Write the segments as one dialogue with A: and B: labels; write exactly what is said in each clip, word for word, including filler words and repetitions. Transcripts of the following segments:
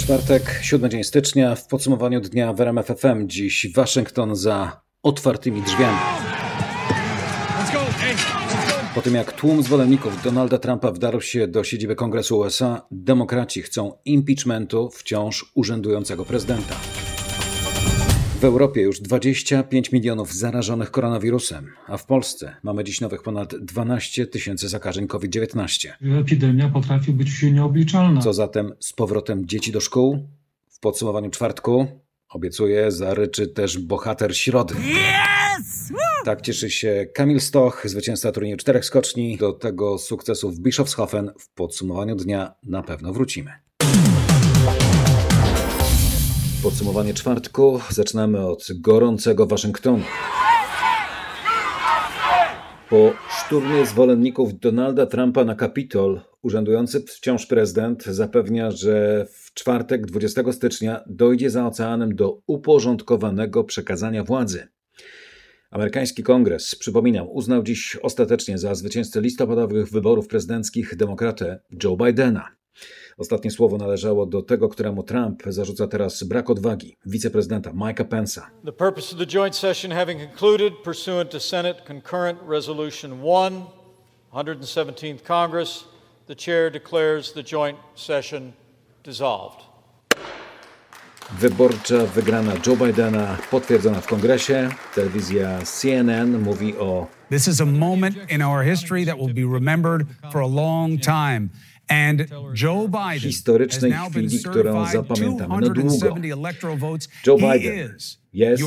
A: Czwartek, siódmy dzień stycznia. W podsumowaniu dnia w R M F F M dziś Waszyngton za otwartymi drzwiami. Po tym jak tłum zwolenników Donalda Trumpa wdarł się do siedziby Kongresu U S A, demokraci chcą impeachmentu wciąż urzędującego prezydenta. W Europie już dwadzieścia pięć milionów zarażonych koronawirusem, a w Polsce mamy dziś nowych ponad dwanaście tysięcy zakażeń COVID dziewiętnaście.
B: Epidemia potrafi być nieobliczalna.
A: Co zatem z powrotem dzieci do szkół? W podsumowaniu czwartku obiecuję, zaryczy też bohater środy.
C: Yes!
A: Tak cieszy się Kamil Stoch, zwycięzca turnieju czterech skoczni. Do tego sukcesu w Bischofshofen w podsumowaniu dnia na pewno wrócimy. Podsumowanie czwartku zaczynamy od gorącego Waszyngtonu. Po szturmie zwolenników Donalda Trumpa na Kapitol urzędujący wciąż prezydent zapewnia, że w czwartek dwudziestego stycznia dojdzie za oceanem do uporządkowanego przekazania władzy. Amerykański Kongres, przypominam, uznał dziś ostatecznie za zwycięzcę listopadowych wyborów prezydenckich demokratę Joe Bidena. Ostatnie słowo należało do tego, któremu Trump zarzuca teraz brak odwagi, wiceprezydenta Mike'a Pence'a.
D: The purpose of the joint session having concluded pursuant to Senate Concurrent Resolution one, one hundred seventeenth Congress, the chair declares the joint session dissolved.
A: Wyborcza wygrana Joe Bidena potwierdzona w Kongresie. Telewizja C N N mówi o
E: This is a moment in our history that will be remembered for a long time. And Joe Biden
A: historycznej chwili, którą zapamiętamy na długo. Joe Biden jest,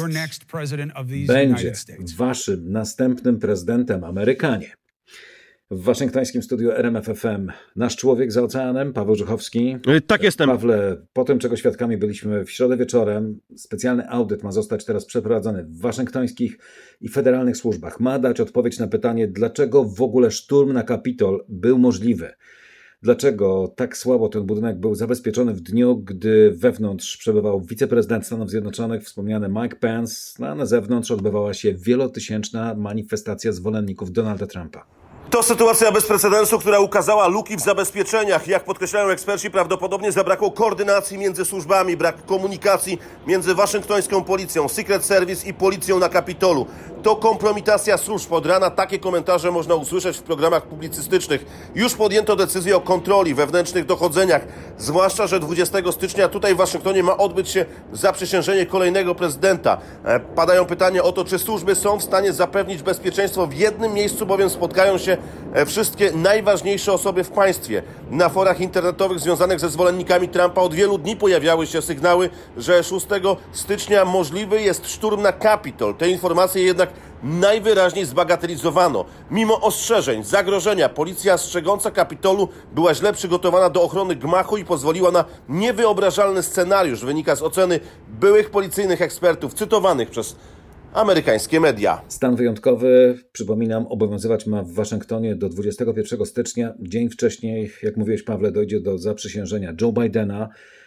A: będzie waszym następnym prezydentem Amerykanie. W waszyngtońskim studiu R M F F M nasz człowiek za oceanem, Paweł Żuchowski.
F: Tak jestem.
A: Pawle, po tym, czego świadkami byliśmy w środę wieczorem, specjalny audyt ma zostać teraz przeprowadzony w waszyngtońskich i federalnych służbach. Ma dać odpowiedź na pytanie, dlaczego w ogóle szturm na Kapitol był możliwy. Dlaczego tak słabo ten budynek był zabezpieczony w dniu, gdy wewnątrz przebywał wiceprezydent Stanów Zjednoczonych, wspomniany Mike Pence, a na zewnątrz odbywała się wielotysięczna manifestacja zwolenników Donalda Trumpa?
G: To sytuacja bez precedensu, która ukazała luki w zabezpieczeniach. Jak podkreślają eksperci, prawdopodobnie zabrakło koordynacji między służbami, brak komunikacji między waszyngtońską policją, Secret Service i policją na Kapitolu. To kompromitacja służb. Od rana takie komentarze można usłyszeć w programach publicystycznych. Już podjęto decyzję o kontroli, wewnętrznych dochodzeniach. Zwłaszcza, że dwudziestego stycznia tutaj w Waszyngtonie ma odbyć się zaprzysiężenie kolejnego prezydenta. Padają pytania o to, czy służby są w stanie zapewnić bezpieczeństwo. W jednym miejscu bowiem spotkają się wszystkie najważniejsze osoby w państwie. Na forach internetowych związanych ze zwolennikami Trumpa od wielu dni pojawiały się sygnały, że szóstego stycznia możliwy jest szturm na Kapitol. Te informacje jednak najwyraźniej zbagatelizowano. Mimo ostrzeżeń, zagrożenia, policja strzegąca Kapitolu była źle przygotowana do ochrony gmachu i pozwoliła na niewyobrażalny scenariusz, wynika z oceny byłych policyjnych ekspertów cytowanych przez amerykańskie media.
A: Stan wyjątkowy, przypominam, obowiązywać ma w Waszyngtonie do dwudziestego pierwszego stycznia. Dzień wcześniej, jak mówiłeś, Pawle, dojdzie do zaprzysiężenia Joe Bidena,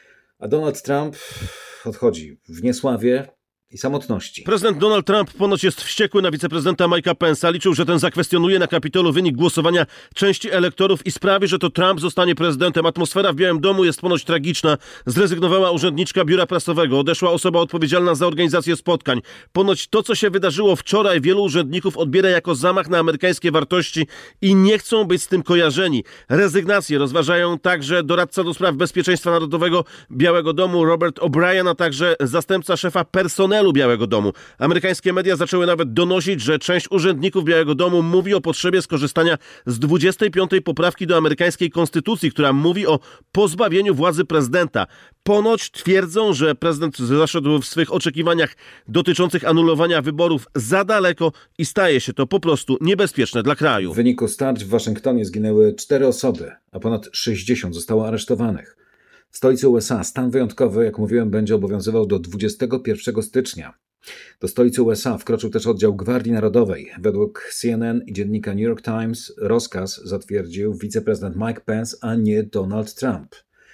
A: a Donald Trump odchodzi w niesławie i samotności.
F: Prezydent Donald Trump ponoć jest wściekły na wiceprezydenta Mike'a Pence'a. Liczył, że ten zakwestionuje na Kapitolu wynik głosowania części elektorów i sprawi, że to Trump zostanie prezydentem. Atmosfera w Białym Domu jest ponoć tragiczna. Zrezygnowała urzędniczka biura prasowego. Odeszła osoba odpowiedzialna za organizację spotkań. Ponoć to, co się wydarzyło wczoraj, wielu urzędników odbiera jako zamach na amerykańskie wartości i nie chcą być z tym kojarzeni. Rezygnację rozważają także doradca do spraw bezpieczeństwa narodowego Białego Domu Robert O'Brien, a także zastępca szefa personelu Białego Domu. Amerykańskie media zaczęły nawet donosić, że część urzędników Białego Domu mówi o potrzebie skorzystania z dwudziestej piątej poprawki do amerykańskiej konstytucji, która mówi o pozbawieniu władzy prezydenta. Ponoć twierdzą, że prezydent zaszedł w swych oczekiwaniach dotyczących anulowania wyborów za daleko i staje się to po prostu niebezpieczne dla kraju.
A: W wyniku starć w Waszyngtonie zginęły cztery osoby, a ponad sześćdziesiąt zostało aresztowanych. W stolicy U S A stan wyjątkowy, jak mówiłem, będzie obowiązywał do dwudziestego pierwszego stycznia. Do stolicy U S A wkroczył też oddział Gwardii Narodowej. Według C N N i dziennika New York Times rozkaz zatwierdził wiceprezydent Mike Pence, a nie Donald Trump.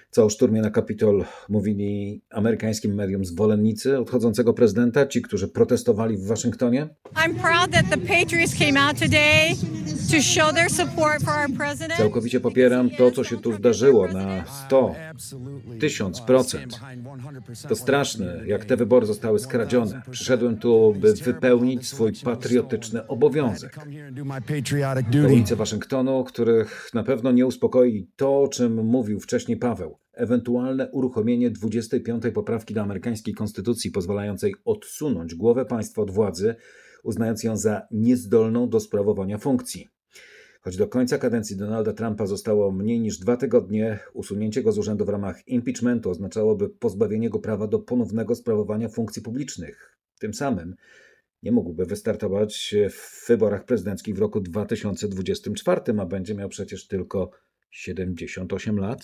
A: Co o szturmie na Kapitol mówili amerykańskim mediom zwolennicy odchodzącego prezydenta, ci, którzy protestowali w Waszyngtonie?
C: I'm proud that the Patriots came out today to show their support for our president.
A: Całkowicie popieram to, co się tu zdarzyło na sto, tysiąc procent. To straszne, jak te wybory zostały skradzione. Przyszedłem tu, by wypełnić swój patriotyczny obowiązek. To ulice Waszyngtonu, których na pewno nie uspokoi to, o czym mówił wcześniej Paweł. Ewentualne uruchomienie dwudziestej piątej poprawki do amerykańskiej konstytucji pozwalającej odsunąć głowę państwa od władzy, uznając ją za niezdolną do sprawowania funkcji. Choć do końca kadencji Donalda Trumpa zostało mniej niż dwa tygodnie, usunięcie go z urzędu w ramach impeachmentu oznaczałoby pozbawienie go prawa do ponownego sprawowania funkcji publicznych. Tym samym nie mógłby wystartować w wyborach prezydenckich w roku dwa tysiące dwudziestym czwartym, a będzie miał przecież tylko siedemdziesiąt osiem lat.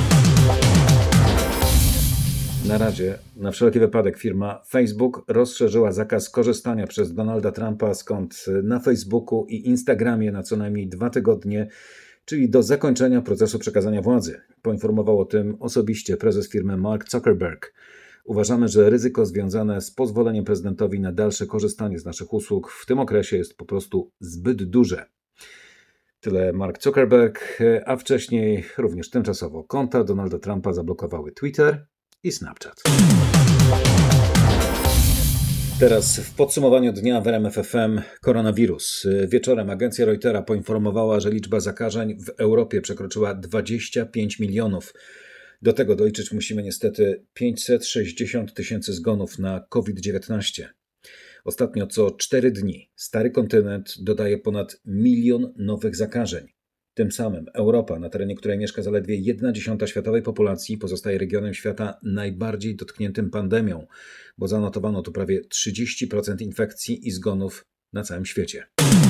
A: Na razie, na wszelki wypadek, firma Facebook rozszerzyła zakaz korzystania przez Donalda Trumpa z kont na Facebooku i Instagramie na co najmniej dwa tygodnie, czyli do zakończenia procesu przekazania władzy. Poinformował o tym osobiście prezes firmy Mark Zuckerberg. Uważamy, że ryzyko związane z pozwoleniem prezydentowi na dalsze korzystanie z naszych usług w tym okresie jest po prostu zbyt duże. Tyle Mark Zuckerberg, a wcześniej również tymczasowo konta Donalda Trumpa zablokowały Twitter i Snapchat. Teraz w podsumowaniu dnia w R M F F M koronawirus. Wieczorem agencja Reutera poinformowała, że liczba zakażeń w Europie przekroczyła dwadzieścia pięć milionów. Do tego doliczyć musimy niestety pięćset sześćdziesiąt tysięcy zgonów na COVID dziewiętnaście. Ostatnio co cztery dni stary kontynent dodaje ponad milion nowych zakażeń. Tym samym Europa, na terenie której mieszka zaledwie jedna dziesiąta światowej populacji, pozostaje regionem świata najbardziej dotkniętym pandemią, bo zanotowano tu prawie trzydzieści procent infekcji i zgonów na całym świecie.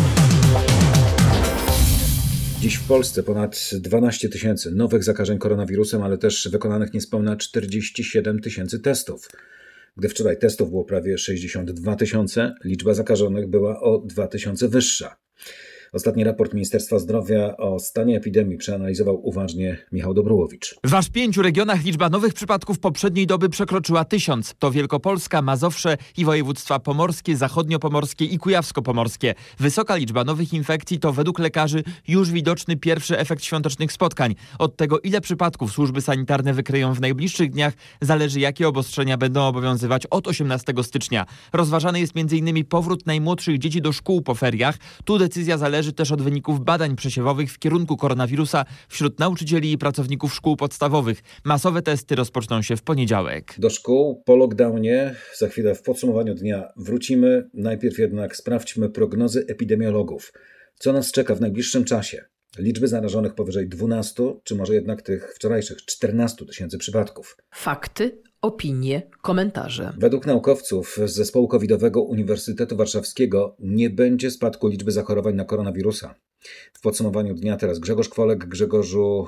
A: Dziś w Polsce ponad dwanaście tysięcy nowych zakażeń koronawirusem, ale też wykonanych niespełna czterdzieści siedem tysięcy testów. Gdy wczoraj testów było prawie sześćdziesiąt dwa tysiące, liczba zakażonych była o dwa tysiące wyższa. Ostatni raport Ministerstwa Zdrowia o stanie epidemii przeanalizował uważnie Michał Dobrułowicz.
H: W aż pięciu regionach liczba nowych przypadków poprzedniej doby przekroczyła tysiąc. To Wielkopolska, Mazowsze i województwa pomorskie, zachodniopomorskie i kujawsko-pomorskie. Wysoka liczba nowych infekcji to według lekarzy już widoczny pierwszy efekt świątecznych spotkań. Od tego, ile przypadków służby sanitarne wykryją w najbliższych dniach, zależy, jakie obostrzenia będą obowiązywać od osiemnastego stycznia. Rozważany jest między innymi powrót najmłodszych dzieci do szkół po feriach. Tu decyzja zależy też od wyników badań przesiewowych w kierunku koronawirusa wśród nauczycieli i pracowników szkół podstawowych. Masowe testy rozpoczną się w poniedziałek.
A: Do szkół po lockdownie za chwilę w podsumowaniu dnia wrócimy. Najpierw jednak sprawdźmy prognozy epidemiologów. Co nas czeka w najbliższym czasie? Liczby zarażonych powyżej dwunastu, czy może jednak tych wczorajszych czternastu tysięcy przypadków?
I: Fakty, opinie, komentarze.
A: Według naukowców z zespołu covidowego Uniwersytetu Warszawskiego nie będzie spadku liczby zachorowań na koronawirusa. W podsumowaniu dnia teraz Grzegorz Kwolek. Grzegorzu,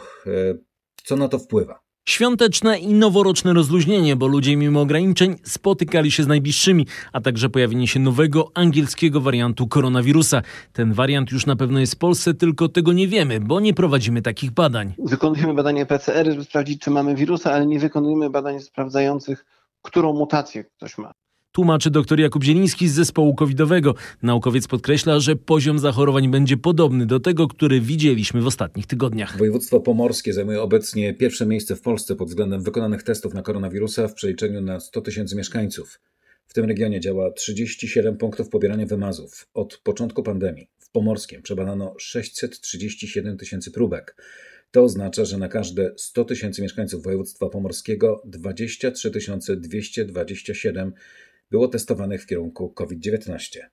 A: co na to wpływa?
J: Świąteczne i noworoczne rozluźnienie, bo ludzie mimo ograniczeń spotykali się z najbliższymi, a także pojawienie się nowego angielskiego wariantu koronawirusa. Ten wariant już na pewno jest w Polsce, tylko tego nie wiemy, bo nie prowadzimy takich badań.
K: Wykonujemy badania P C R, żeby sprawdzić, czy mamy wirusa, ale nie wykonujemy badań sprawdzających, którą mutację ktoś ma.
J: Tłumaczy dr Jakub Zieliński z zespołu covidowego. Naukowiec podkreśla, że poziom zachorowań będzie podobny do tego, który widzieliśmy w ostatnich tygodniach.
A: Województwo pomorskie zajmuje obecnie pierwsze miejsce w Polsce pod względem wykonanych testów na koronawirusa w przeliczeniu na sto tysięcy mieszkańców. W tym regionie działa trzydzieści siedem punktów pobierania wymazów. Od początku pandemii w Pomorskiem przebadano sześćset trzydzieści siedem tysięcy próbek. To oznacza, że na każde sto tysięcy mieszkańców województwa pomorskiego dwadzieścia trzy tysiące dwieście dwadzieścia siedem było testowanych w kierunku COVID dziewiętnaście.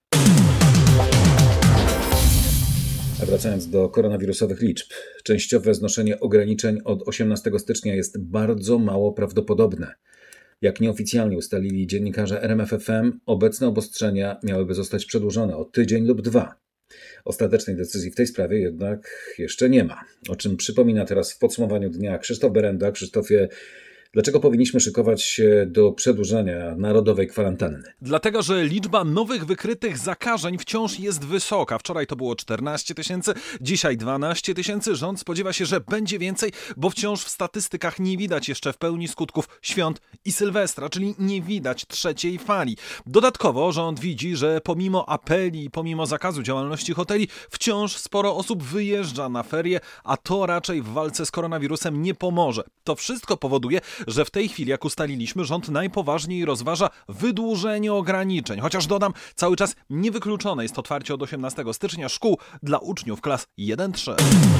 A: A wracając do koronawirusowych liczb, częściowe znoszenie ograniczeń od osiemnastego stycznia jest bardzo mało prawdopodobne. Jak nieoficjalnie ustalili dziennikarze R M F F M, obecne obostrzenia miałyby zostać przedłużone o tydzień lub dwa. Ostatecznej decyzji w tej sprawie jednak jeszcze nie ma, o czym przypomina teraz w podsumowaniu dnia Krzysztof Berenda. Krzysztofie, Dlaczego powinniśmy szykować się do przedłużenia narodowej kwarantanny?
L: Dlatego, że liczba nowych wykrytych zakażeń wciąż jest wysoka. Wczoraj to było czternaście tysięcy, dzisiaj dwanaście tysięcy. Rząd spodziewa się, że będzie więcej, bo wciąż w statystykach nie widać jeszcze w pełni skutków świąt i Sylwestra, czyli nie widać trzeciej fali. Dodatkowo rząd widzi, że pomimo apeli i pomimo zakazu działalności hoteli, wciąż sporo osób wyjeżdża na ferie, a to raczej w walce z koronawirusem nie pomoże. To wszystko powoduje, że w tej chwili, jak ustaliliśmy, rząd najpoważniej rozważa wydłużenie ograniczeń. Chociaż dodam, cały czas niewykluczone jest otwarcie od osiemnastego stycznia szkół dla uczniów klas jeden trzy.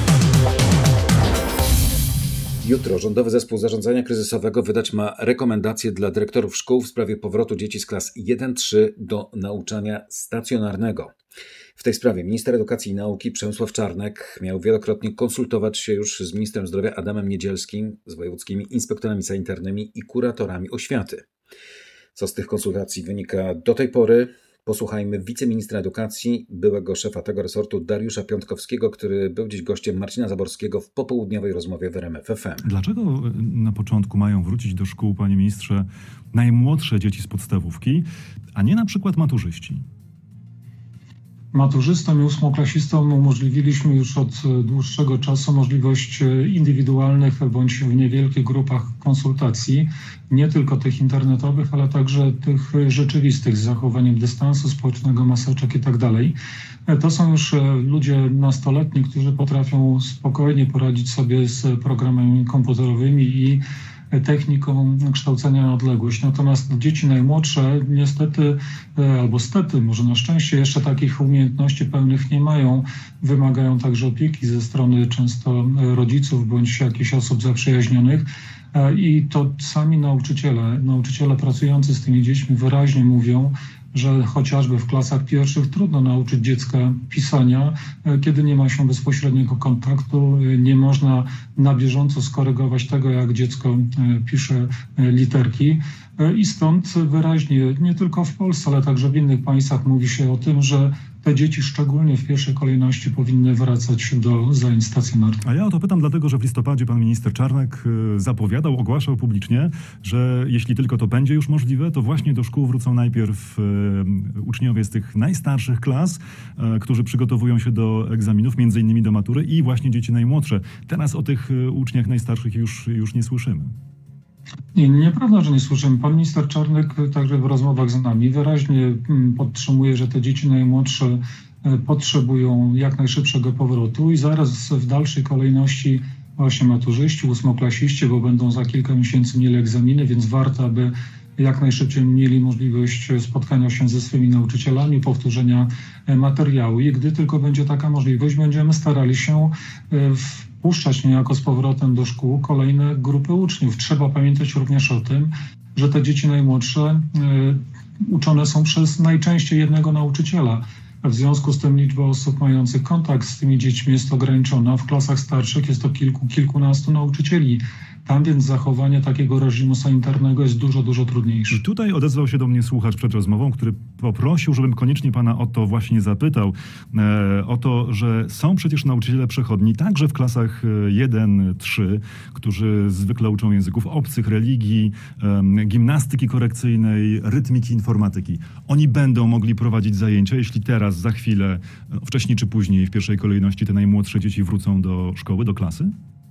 A: Jutro Rządowy Zespół Zarządzania Kryzysowego wydać ma rekomendacje dla dyrektorów szkół w sprawie powrotu dzieci z klas jeden trzy do nauczania stacjonarnego. W tej sprawie minister edukacji i nauki Przemysław Czarnek miał wielokrotnie konsultować się już z ministrem zdrowia Adamem Niedzielskim, z wojewódzkimi inspektorami sanitarnymi i kuratorami oświaty. Co z tych konsultacji wynika do tej pory? Posłuchajmy wiceministra edukacji, byłego szefa tego resortu Dariusza Piątkowskiego, który był dziś gościem Marcina Zaborskiego w popołudniowej rozmowie w R M F F M.
M: Dlaczego na początku mają wrócić do szkół, panie ministrze, najmłodsze dzieci z podstawówki, a nie na przykład maturzyści?
B: Maturzystom i ósmoklasistom umożliwiliśmy już od dłuższego czasu możliwość indywidualnych bądź w niewielkich grupach konsultacji, nie tylko tych internetowych, ale także tych rzeczywistych z zachowaniem dystansu społecznego, maseczek i tak dalej. To są już ludzie nastoletni, którzy potrafią spokojnie poradzić sobie z programami komputerowymi i techniką kształcenia na odległość. Natomiast dzieci najmłodsze niestety, albo stety, może na szczęście, jeszcze takich umiejętności pełnych nie mają. Wymagają także opieki ze strony często rodziców bądź jakichś osób zaprzyjaźnionych. I to sami nauczyciele, nauczyciele pracujący z tymi dziećmi wyraźnie mówią, że chociażby w klasach pierwszych trudno nauczyć dziecka pisania, kiedy nie ma się bezpośredniego kontaktu, nie można na bieżąco skorygować tego, jak dziecko pisze literki. I stąd wyraźnie, nie tylko w Polsce, ale także w innych państwach mówi się o tym, że te dzieci szczególnie w pierwszej kolejności powinny wracać do zajęć stacjonarnych.
M: A ja o to pytam dlatego, że w listopadzie pan minister Czarnek zapowiadał, ogłaszał publicznie, że jeśli tylko to będzie już możliwe, to właśnie do szkół wrócą najpierw uczniowie z tych najstarszych klas, którzy przygotowują się do egzaminów, między innymi do matury, i właśnie dzieci najmłodsze. Teraz o tych uczniach najstarszych już, już nie słyszymy.
B: Nie, nieprawda, że nie słyszymy. Pan minister Czarnek także w rozmowach z nami wyraźnie podtrzymuje, że te dzieci najmłodsze potrzebują jak najszybszego powrotu i zaraz w dalszej kolejności właśnie maturzyści, ósmoklasiści, bo będą za kilka miesięcy mieli egzaminy, więc warto, aby jak najszybciej mieli możliwość spotkania się ze swymi nauczycielami, powtórzenia materiału. I gdy tylko będzie taka możliwość, będziemy starali się wpuszczać niejako z powrotem do szkół kolejne grupy uczniów. Trzeba pamiętać również o tym, że te dzieci najmłodsze uczone są przez najczęściej jednego nauczyciela. W związku z tym liczba osób mających kontakt z tymi dziećmi jest ograniczona. W klasach starszych jest to kilku, kilkunastu nauczycieli. Tam więc zachowanie takiego reżimu sanitarnego jest dużo, dużo trudniejsze.
M: I tutaj odezwał się do mnie słuchacz przed rozmową, który poprosił, żebym koniecznie pana o to właśnie zapytał. E, o to, że są przecież nauczyciele przechodni, także w klasach jeden trzy, którzy zwykle uczą języków obcych, religii, e, gimnastyki korekcyjnej, rytmiki, informatyki. Oni będą mogli prowadzić zajęcia, jeśli teraz, za chwilę, wcześniej czy później, w pierwszej kolejności te najmłodsze dzieci wrócą do szkoły, do klasy?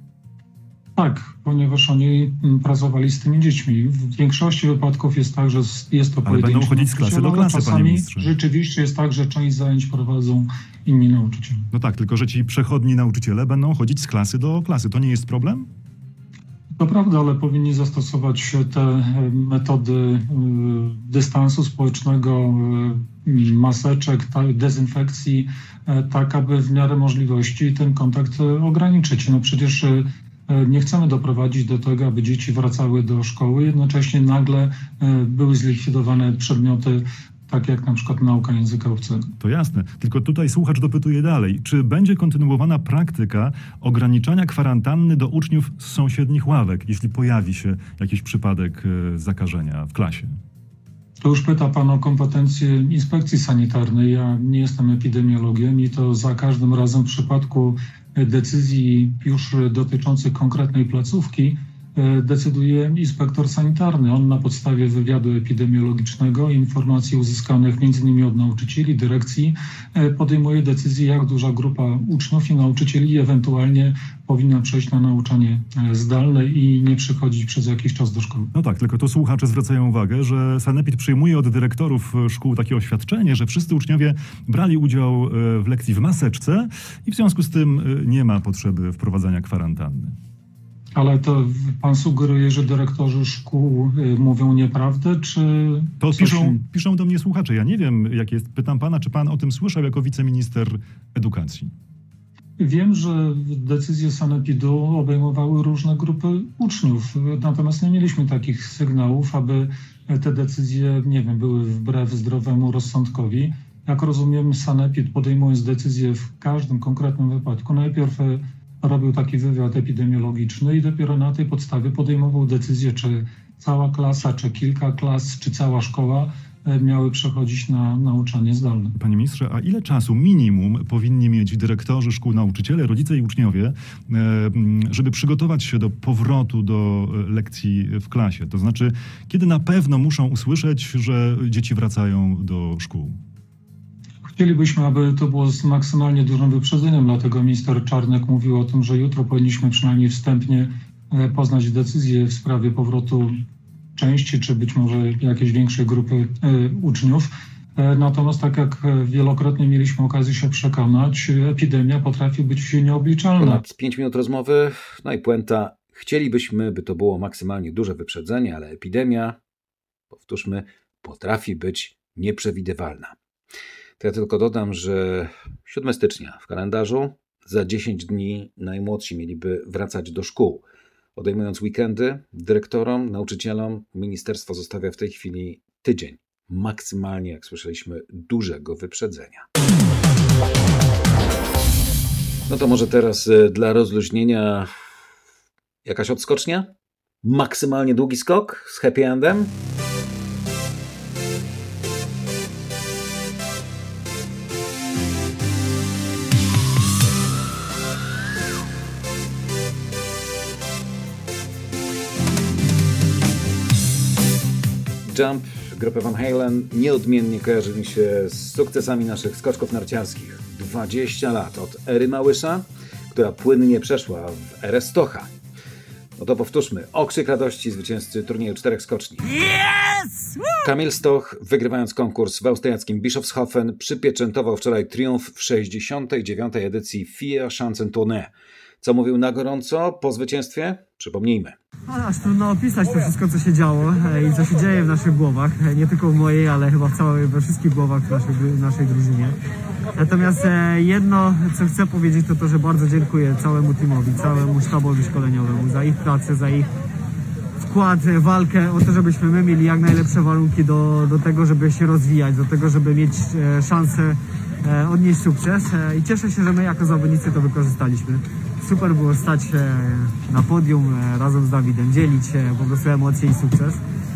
B: Tak, ponieważ oni pracowali z tymi dziećmi. W większości wypadków jest tak, że jest to pojedynczy.
M: Ale będą chodzić z klasy do klasy, panie ministrze.
B: Rzeczywiście jest tak, że część zajęć prowadzą inni nauczyciele.
M: No tak, tylko że ci przechodni nauczyciele będą chodzić z klasy do klasy. To nie jest problem?
B: To prawda, ale powinni zastosować te metody dystansu społecznego, maseczek, dezynfekcji, tak aby w miarę możliwości ten kontakt ograniczyć. No przecież nie chcemy doprowadzić do tego, aby dzieci wracały do szkoły, jednocześnie nagle były zlikwidowane przedmioty, takie jak na przykład nauka języka obcego.
M: To jasne, tylko tutaj słuchacz dopytuje dalej. Czy będzie kontynuowana praktyka ograniczania kwarantanny do uczniów z sąsiednich ławek, jeśli pojawi się jakiś przypadek zakażenia w klasie?
B: To już pyta pan o kompetencje inspekcji sanitarnej. Ja nie jestem epidemiologiem i to za każdym razem w przypadku decyzji już dotyczących konkretnej placówki decyduje inspektor sanitarny. On na podstawie wywiadu epidemiologicznego, informacji uzyskanych między innymi od nauczycieli, dyrekcji, podejmuje decyzję, jak duża grupa uczniów i nauczycieli ewentualnie powinna przejść na nauczanie zdalne i nie przychodzić przez jakiś czas do szkoły.
M: No tak, tylko to słuchacze zwracają uwagę, że sanepid przyjmuje od dyrektorów szkół takie oświadczenie, że wszyscy uczniowie brali udział w lekcji w maseczce i w związku z tym nie ma potrzeby wprowadzania kwarantanny.
B: Ale to pan sugeruje, że dyrektorzy szkół mówią nieprawdę, czy...
M: To piszą, piszą do mnie słuchacze. Ja nie wiem, jak jest. Pytam pana, czy pan o tym słyszał jako wiceminister edukacji?
B: Wiem, że decyzje sanepidu obejmowały różne grupy uczniów, natomiast nie mieliśmy takich sygnałów, aby te decyzje, nie wiem, były wbrew zdrowemu rozsądkowi. Jak rozumiem, sanepid, podejmując decyzję w każdym konkretnym wypadku, najpierw robił taki wywiad epidemiologiczny i dopiero na tej podstawie podejmował decyzję, czy cała klasa, czy kilka klas, czy cała szkoła miały przechodzić na nauczanie zdalne.
M: Panie ministrze, a ile czasu minimum powinni mieć dyrektorzy szkół, nauczyciele, rodzice i uczniowie, żeby przygotować się do powrotu do lekcji w klasie? To znaczy, kiedy na pewno muszą usłyszeć, że dzieci wracają do szkół?
B: Chcielibyśmy, aby to było z maksymalnie dużym wyprzedzeniem, dlatego minister Czarnek mówił o tym, że jutro powinniśmy przynajmniej wstępnie poznać decyzję w sprawie powrotu części, czy być może jakiejś większej grupy uczniów. Natomiast tak jak wielokrotnie mieliśmy okazję się przekonać, epidemia potrafi być nieobliczalna.
A: Ponad pięć minut rozmowy, no i puenta. Chcielibyśmy, by to było maksymalnie duże wyprzedzenie, ale epidemia, powtórzmy, potrafi być nieprzewidywalna. To ja tylko dodam, że siódmego stycznia w kalendarzu za dziesięć dni najmłodsi mieliby wracać do szkół. Odejmując weekendy, dyrektorom, nauczycielom ministerstwo zostawia w tej chwili tydzień. Maksymalnie, jak słyszeliśmy, dużego wyprzedzenia. No to może teraz dla rozluźnienia jakaś odskocznia? Maksymalnie długi skok z happy endem? Jump grupy Van Halen nieodmiennie kojarzy mi się z sukcesami naszych skoczków narciarskich. dwadzieścia lat od ery Małysza, która płynnie przeszła w erę Stocha. No to powtórzmy. Okrzyk radości zwycięzcy turnieju czterech skoczni. Yes! Kamil Stoch, wygrywając konkurs w austriackim Bischofshofen, przypieczętował wczoraj triumf w sześćdziesiątej dziewiątej edycji Vier Schanzen Tournee. Co mówił na gorąco po zwycięstwie? Przypomnijmy.
N: Aż trudno opisać to wszystko, co się działo i co się dzieje w naszych głowach. Nie tylko w mojej, ale chyba w całej, we wszystkich głowach w naszej, w naszej drużynie. Natomiast jedno, co chcę powiedzieć, to to, że bardzo dziękuję całemu teamowi, całemu sztabowi szkoleniowemu za ich pracę, za ich wkład, walkę o to, żebyśmy my mieli jak najlepsze warunki do, do tego, żeby się rozwijać, do tego, żeby mieć szansę odnieść sukces. I cieszę się, że my jako zawodnicy to wykorzystaliśmy. Super było stać się na podium razem z Dawidem, dzielić po prostu emocje i sukces.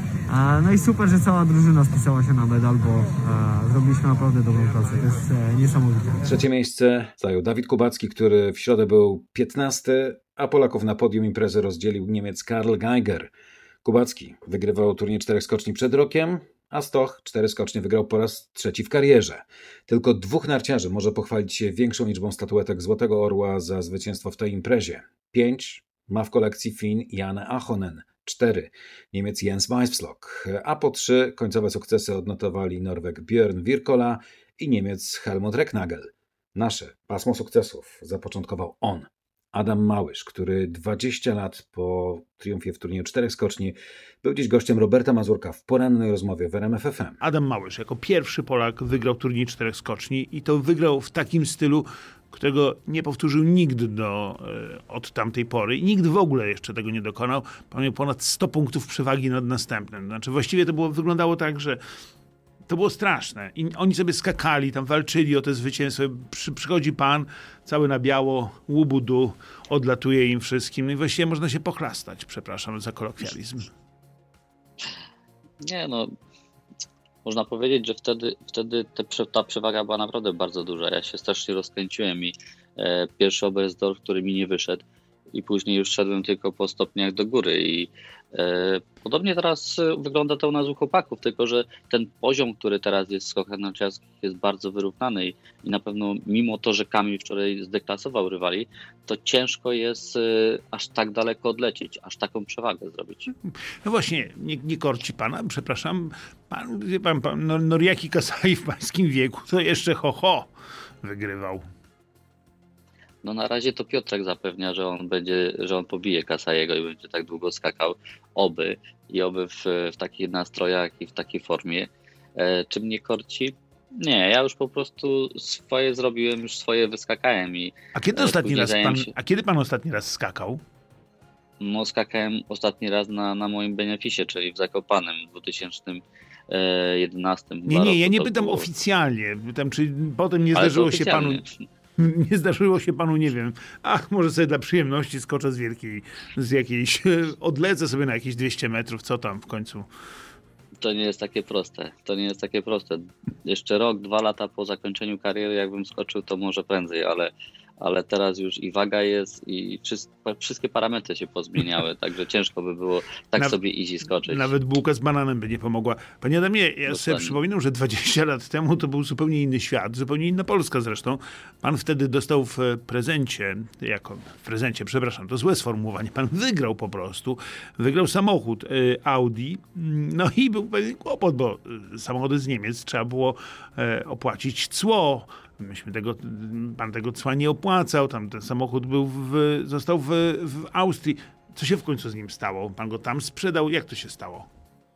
N: No i super, że cała drużyna spisała się na medal, bo zrobiliśmy naprawdę dobrą pracę. To jest niesamowite.
A: Trzecie miejsce zajął Dawid Kubacki, który w środę był piętnasty, a Polaków na podium imprezy rozdzielił Niemiec Karl Geiger. Kubacki wygrywał turniej czterech skoczni przed rokiem, a Stoch cztery skocznie wygrał po raz trzeci w karierze. Tylko dwóch narciarzy może pochwalić się większą liczbą statuetek Złotego Orła za zwycięstwo w tej imprezie. Pięć ma w kolekcji Fin Jan Ahonen, cztery Niemiec Jens Weissflok, a po trzy końcowe sukcesy odnotowali Norweg Björn Wirkola i Niemiec Helmut Recknagel. Nasze pasmo sukcesów zapoczątkował on, Adam Małysz, który dwadzieścia lat po triumfie w turnieju czterech skoczni był dziś gościem Roberta Mazurka w porannej rozmowie w R M F F M.
O: Adam Małysz jako pierwszy Polak wygrał turniej czterech skoczni i to wygrał w takim stylu, którego nie powtórzył nikt do, od tamtej pory i nikt w ogóle jeszcze tego nie dokonał. Miał ponad sto punktów przewagi nad następnym. Znaczy właściwie to było, wyglądało tak, że to było straszne. I oni sobie skakali, tam walczyli o te zwycięstwo. Przy, przychodzi pan, cały na biało, łubudu, odlatuje im wszystkim. No i właściwie można się pochlastać, przepraszam za kolokwializm.
P: Nie no, można powiedzieć, że wtedy, wtedy te, ta przewaga była naprawdę bardzo duża. Ja się strasznie rozkręciłem i e, pierwszy Oberstdorf, który mi nie wyszedł, i później już szedłem tylko po stopniach do góry i e, podobnie teraz wygląda to u nas u chłopaków, tylko że ten poziom, który teraz jest w skokach narciarskich jest bardzo wyrównany i, i na pewno mimo to, że Kamil wczoraj zdeklasował rywali, to ciężko jest e, aż tak daleko odlecieć, aż taką przewagę zrobić.
O: No właśnie, nie, nie korci pana, przepraszam, pan, wie pan, pan no, Noriaki Kasai w pańskim wieku to jeszcze ho ho wygrywał.
P: No na razie to Piotrek zapewnia, że on będzie, że on pobije Kasajego i będzie tak długo skakał. Oby i oby w, w takich nastrojach i w takiej formie. E, czy mnie korci? Nie, ja już po prostu swoje zrobiłem, już swoje wyskakałem i.
O: A kiedy
P: e,
O: ostatni raz pan,
P: się...
O: a kiedy pan ostatni raz skakał?
P: No skakałem ostatni raz na, na moim beneficie, czyli w Zakopanem w dwa tysiące jedenastym.
O: Nie, nie, ja nie
P: to
O: pytam
P: było...
O: oficjalnie. Pytam, czy potem nie
P: Ale
O: zdarzyło się panu.
P: oficjalnie.
O: Nie zdarzyło się panu, nie wiem, ach, może sobie dla przyjemności skoczę z wielkiej, z jakiejś, odlecę sobie na jakieś dwieście metrów, co tam w końcu.
P: To nie jest takie proste, to nie jest takie proste. Jeszcze rok, dwa lata po zakończeniu kariery, jakbym skoczył, to może prędzej, ale, ale teraz już i waga jest i wszystkie parametry się pozmieniały, także ciężko by było tak Naw- sobie easy skoczyć.
O: Nawet bułka z bananem by nie pomogła. Panie Adamie, ja Dokładnie. sobie przypominam, że dwadzieścia lat temu to był zupełnie inny świat, zupełnie inna Polska zresztą. Pan wtedy dostał w prezencie, jako w prezencie, przepraszam, to złe sformułowanie, pan wygrał po prostu, wygrał samochód y, Audi, no i był pewien kłopot, bo samochody z Niemiec trzeba było y, opłacić cło. Myśmy tego, pan tego cła nie opłacał, tam ten samochód był w, został w, w Austrii. Co się w końcu z nim stało? Pan go tam sprzedał? Jak to się stało?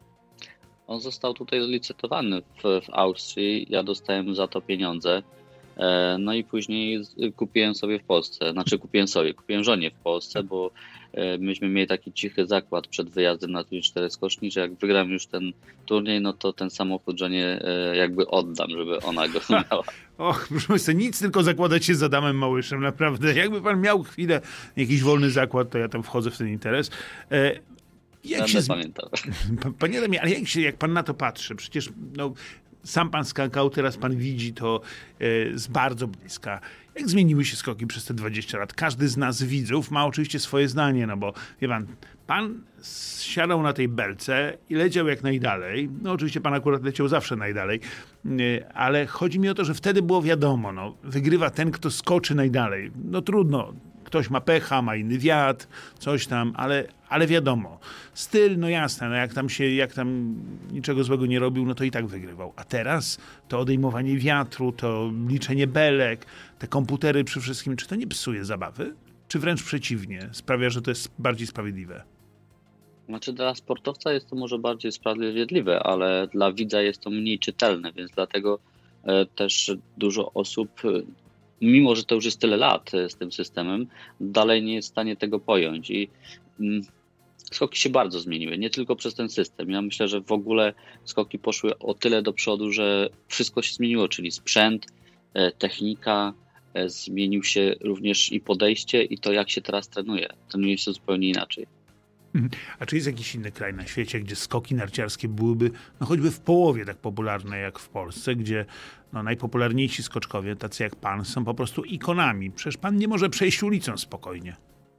P: On został tutaj zlicytowany w, w Austrii, ja dostałem za to pieniądze, no i później kupiłem sobie w Polsce, znaczy kupiłem sobie, kupiłem żonie w Polsce, bo myśmy mieli taki cichy zakład przed wyjazdem na turniej cztery skoczni, że jak wygram już ten turniej, no to ten samochód żonie jakby oddam, żeby ona go miała.
O: Och, proszę Państwa, nic, tylko zakładać się z Adamem Małyszem, naprawdę. Jakby pan miał chwilę jakiś wolny zakład, to ja tam wchodzę w ten interes. E, jak
P: Będę
O: się
P: pamiętał.
O: Panie Adamie, ale jak, się, jak pan na to patrzy? Przecież no, sam pan skakał, teraz pan widzi to e, z bardzo bliska. Jak zmieniły się skoki przez te dwadzieścia lat? Każdy z nas widzów ma oczywiście swoje zdanie, no bo wie pan, pan siadał na tej belce i leciał jak najdalej. No oczywiście pan akurat leciał zawsze najdalej, ale chodzi mi o to, że wtedy było wiadomo, no, wygrywa ten, kto skoczy najdalej. No trudno, ktoś ma pecha, ma inny wiatr, coś tam, ale, ale wiadomo. Styl, no jasne, no jak tam się, jak tam niczego złego nie robił, no to i tak wygrywał. A teraz to odejmowanie wiatru, to liczenie belek, te komputery przy wszystkim, czy to nie psuje zabawy? Czy wręcz przeciwnie, sprawia, że to jest bardziej sprawiedliwe?
P: Znaczy dla sportowca jest to może bardziej sprawiedliwe, ale dla widza jest to mniej czytelne, więc dlatego e, też dużo osób, mimo że to już jest tyle lat z tym systemem, dalej nie jest w stanie tego pojąć. I mm, skoki się bardzo zmieniły, nie tylko przez ten system. Ja myślę, że w ogóle skoki poszły o tyle do przodu, że wszystko się zmieniło, czyli sprzęt, e, technika, e, zmienił się również i podejście i to, jak się teraz trenuje. Trenuje się zupełnie inaczej.
O: A czy jest jakiś inny kraj na świecie, gdzie skoki narciarskie byłyby no choćby w połowie tak popularne jak w Polsce, gdzie no, najpopularniejsi skoczkowie, tacy jak pan, są po prostu ikonami? Przecież pan nie może przejść ulicą spokojnie.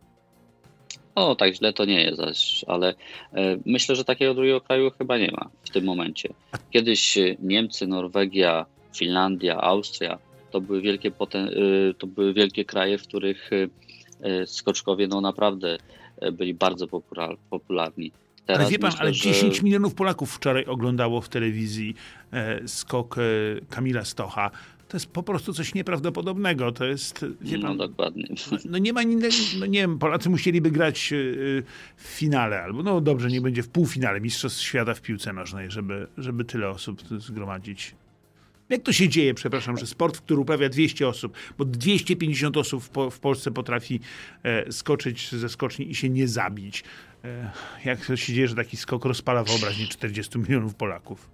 P: O, tak źle to nie jest, ale e, myślę, że takiego drugiego kraju chyba nie ma w tym momencie. Kiedyś Niemcy, Norwegia, Finlandia, Austria to były wielkie, poten- y, to były wielkie kraje, w których y, skoczkowie no naprawdę byli bardzo popular- popularni. Teraz
O: ale wie pan,
P: myślę,
O: ale
P: że...
O: dziesięć milionów Polaków wczoraj oglądało w telewizji e, skok e, Kamila Stocha. To jest po prostu coś nieprawdopodobnego. To jest, wie pan,
P: no dokładnie.
O: No nie ma innego, no nie wiem, Polacy musieliby grać e, w finale albo, no dobrze, nie będzie w półfinale Mistrzostw Świata w piłce nożnej, żeby, żeby tyle osób zgromadzić. Jak to się dzieje, przepraszam, że sport, który uprawia dwieście osób, bo dwieście pięćdziesiąt osób w, po, w Polsce potrafi e, skoczyć ze skoczni i się nie zabić. E, jak to się dzieje, że taki skok rozpala wyobraźnię czterdziestu milionów Polaków?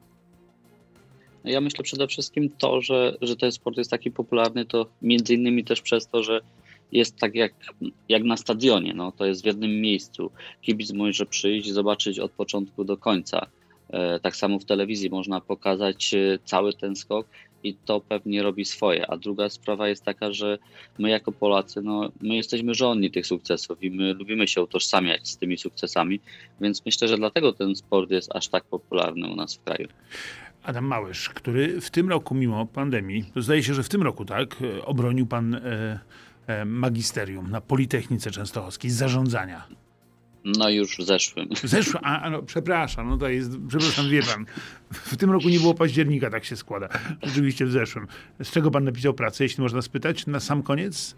P: Ja myślę przede wszystkim to, że, że ten sport jest taki popularny, to między innymi też przez to, że jest tak jak, jak na stadionie, no, to jest w jednym miejscu. Kibic może przyjść i zobaczyć od początku do końca. Tak samo w telewizji można pokazać cały ten skok i to pewnie robi swoje. A druga sprawa jest taka, że my jako Polacy, no, my jesteśmy żonni tych sukcesów i my lubimy się utożsamiać z tymi sukcesami, więc myślę, że dlatego ten sport jest aż tak popularny u nas w kraju.
O: Adam Małysz, który w tym roku mimo pandemii, to zdaje się, że w tym roku tak, obronił pan e, e, magisterium na Politechnice Częstochowskiej z zarządzania.
P: No już w zeszłym.
O: Zeszłym, a, a no, przepraszam, no to jest, przepraszam, wie pan, w tym roku nie było października, tak się składa. Rzeczywiście w zeszłym. Z czego pan napisał pracę, jeśli można spytać, na sam koniec?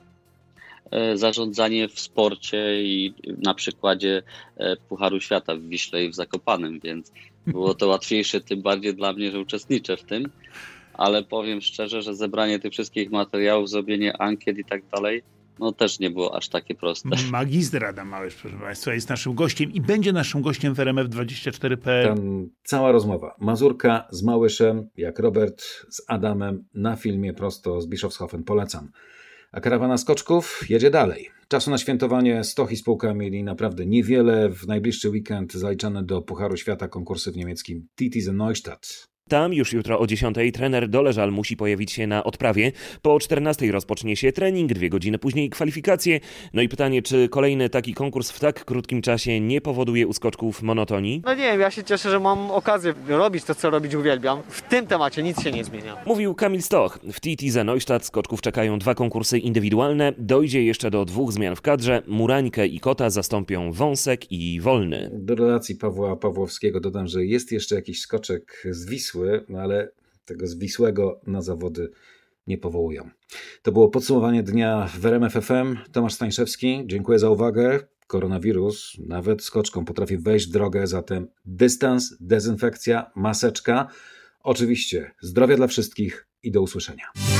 P: Zarządzanie w sporcie i na przykładzie Pucharu Świata w Wiśle i w Zakopanem, więc było to łatwiejsze, tym bardziej dla mnie, że uczestniczę w tym, ale powiem szczerze, że zebranie tych wszystkich materiałów, zrobienie ankiet i tak dalej, no też nie było aż takie proste.
O: Magister Adam Małysz, proszę państwa, jest naszym gościem i będzie naszym gościem w R M F dwadzieścia cztery kropka p l.
A: Tam cała rozmowa. Mazurka z Małyszem, jak Robert z Adamem na filmie prosto z Bischofshofen. Polecam. A karawana skoczków jedzie dalej. Czasu na świętowanie Stoch i spółka mieli naprawdę niewiele. W najbliższy weekend zaliczane do Pucharu Świata konkursy w niemieckim Titisee Neustadt.
Q: Tam już jutro o dziesiątej trener Doleżal musi pojawić się na odprawie. Po czternastej rozpocznie się trening, dwie godziny później kwalifikacje. No i pytanie, czy kolejny taki konkurs w tak krótkim czasie nie powoduje u skoczków monotonii?
N: No nie wiem, ja się cieszę, że mam okazję robić to, co robić uwielbiam. W tym temacie nic się nie zmienia.
Q: Mówił Kamil Stoch. W Titisee Neustadt skoczków czekają dwa konkursy indywidualne. Dojdzie jeszcze do dwóch zmian w kadrze. Murańkę i Kota zastąpią Wąsek i Wolny.
A: Do relacji Pawła Pawłowskiego dodam, że jest jeszcze jakiś skoczek z Wisły, ale tego z Wisłego na zawody nie powołują. To było podsumowanie dnia w R M F F M. Tomasz Stańszewski, dziękuję za uwagę. Koronawirus nawet skoczkom potrafi wejść w drogę, zatem dystans, dezynfekcja, maseczka. Oczywiście zdrowia dla wszystkich i do usłyszenia.